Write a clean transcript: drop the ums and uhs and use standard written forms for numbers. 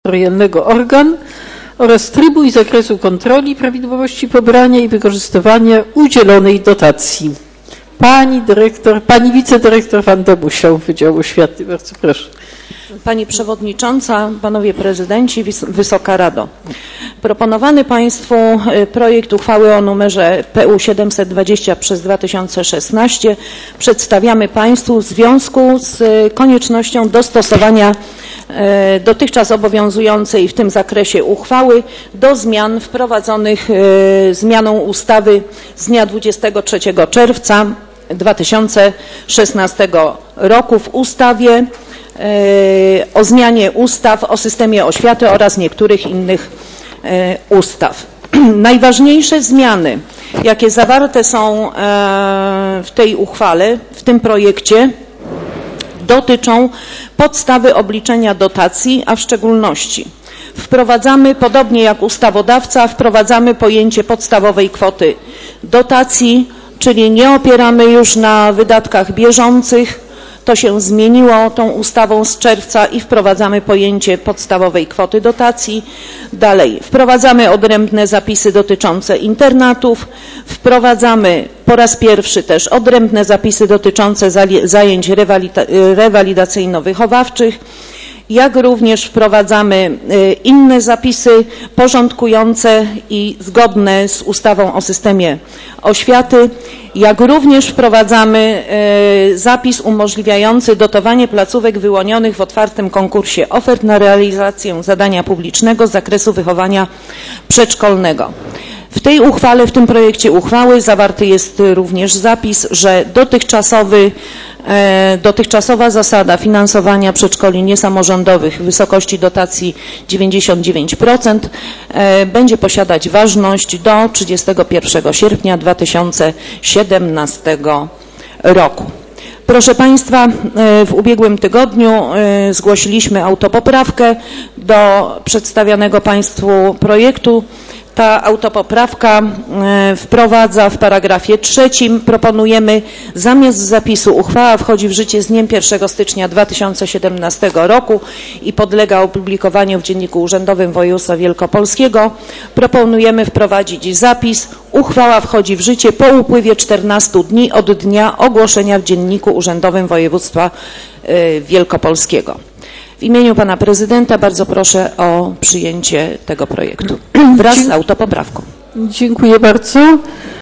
terytorialnego organ oraz trybu i zakresu kontroli prawidłowości pobrania i wykorzystywania udzielonej dotacji. Pani wicedyrektor Wanda Musiał, Wydział Oświaty. Bardzo proszę. Pani Przewodnicząca, Panowie Prezydenci, Wysoka Rado. Proponowany Państwu projekt uchwały o numerze PU 720/2016 przedstawiamy Państwu w związku z koniecznością dostosowania dotychczas obowiązującej w tym zakresie uchwały do zmian wprowadzonych zmianą ustawy z dnia 23 czerwca 2016 roku w ustawie o zmianie ustaw o systemie oświaty oraz niektórych innych ustaw. Najważniejsze zmiany, jakie zawarte są w tej uchwale, w tym projekcie, dotyczą podstawy obliczenia dotacji, a w szczególności wprowadzamy, podobnie jak ustawodawca, wprowadzamy pojęcie podstawowej kwoty dotacji, czyli nie opieramy już na wydatkach bieżących. To się zmieniło tą ustawą z czerwca i wprowadzamy pojęcie podstawowej kwoty dotacji. Dalej, wprowadzamy odrębne zapisy dotyczące internatów, wprowadzamy po raz pierwszy też odrębne zapisy dotyczące zajęć rewalidacyjno-wychowawczych, jak również wprowadzamy inne zapisy porządkujące i zgodne z ustawą o systemie oświaty, jak również wprowadzamy zapis umożliwiający dotowanie placówek wyłonionych w otwartym konkursie ofert na realizację zadania publicznego z zakresu wychowania przedszkolnego. W tej uchwale, w tym projekcie uchwały zawarty jest również zapis, że dotychczasowa zasada finansowania przedszkoli niesamorządowych w wysokości dotacji 99% będzie posiadać ważność do 31 sierpnia 2017 roku. Proszę Państwa, w ubiegłym tygodniu zgłosiliśmy autopoprawkę do przedstawianego Państwu projektu. Ta autopoprawka wprowadza w paragrafie 3, proponujemy zamiast zapisu uchwała wchodzi w życie z dniem 1 stycznia 2017 roku i podlega opublikowaniu w Dzienniku Urzędowym Województwa Wielkopolskiego, proponujemy wprowadzić zapis uchwała wchodzi w życie po upływie 14 dni od dnia ogłoszenia w Dzienniku Urzędowym Województwa Wielkopolskiego. W imieniu Pana Prezydenta bardzo proszę o przyjęcie tego projektu wraz z autopoprawką. Dziękuję bardzo.